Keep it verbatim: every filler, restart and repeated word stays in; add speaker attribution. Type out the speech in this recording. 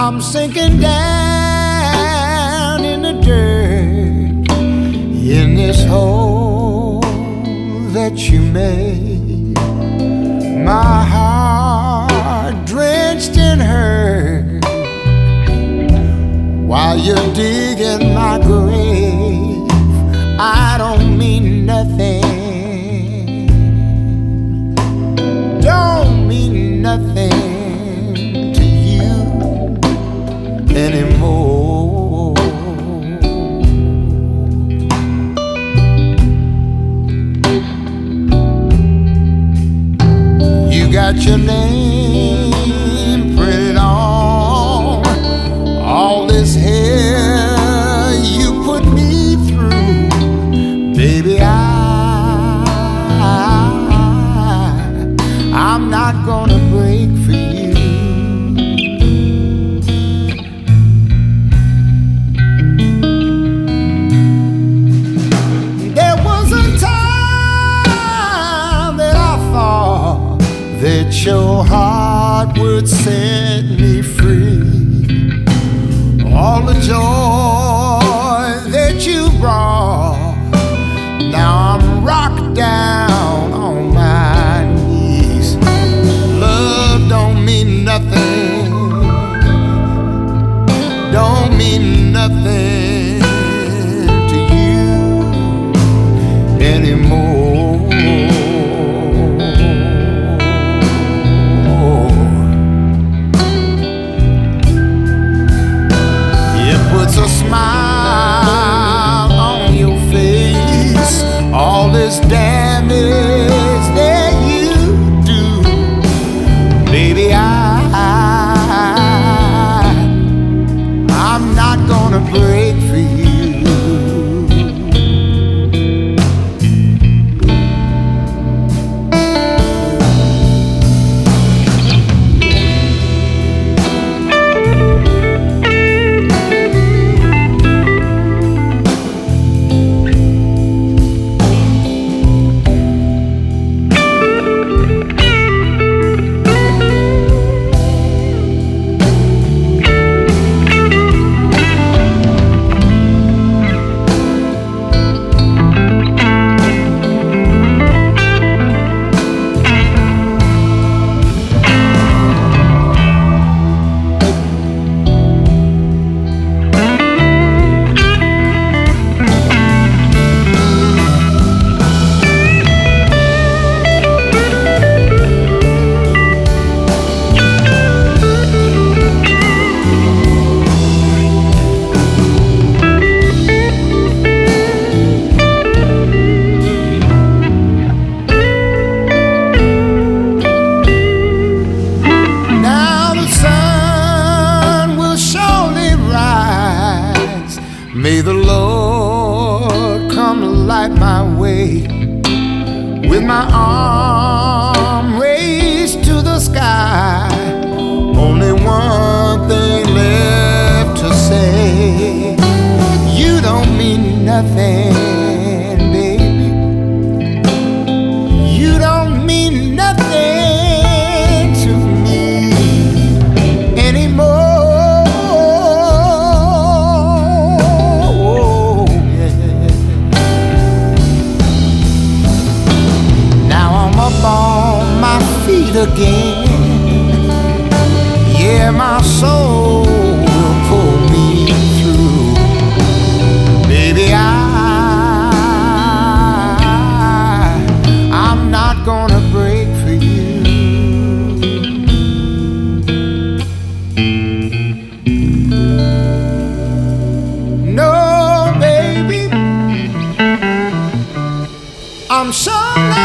Speaker 1: I'm sinking down in the dirt in this hole that you made. My heart drenched in hurt while you're digging my grave. I don't mean nothing, don't mean nothing anymore. You got your name printed on all this hell you put me through, baby. I, I'm not gonna break for you. That your heart would set me free. All the joy that you brought, now I'm rocked down on my knees. Love don't mean nothing, don't mean nothing to you anymore. Puts a smile on your face, all this damage that you do, baby. I, I'm not gonna break for you. May the Lord come light my way with my arm raised to the sky. Only one thing left to say. You don't mean nothing, baby. You don't mean nothing to me anymore. On my feet again, yeah, my soul will pull me through, baby. I, I'm not gonna break for you. No, baby, I'm so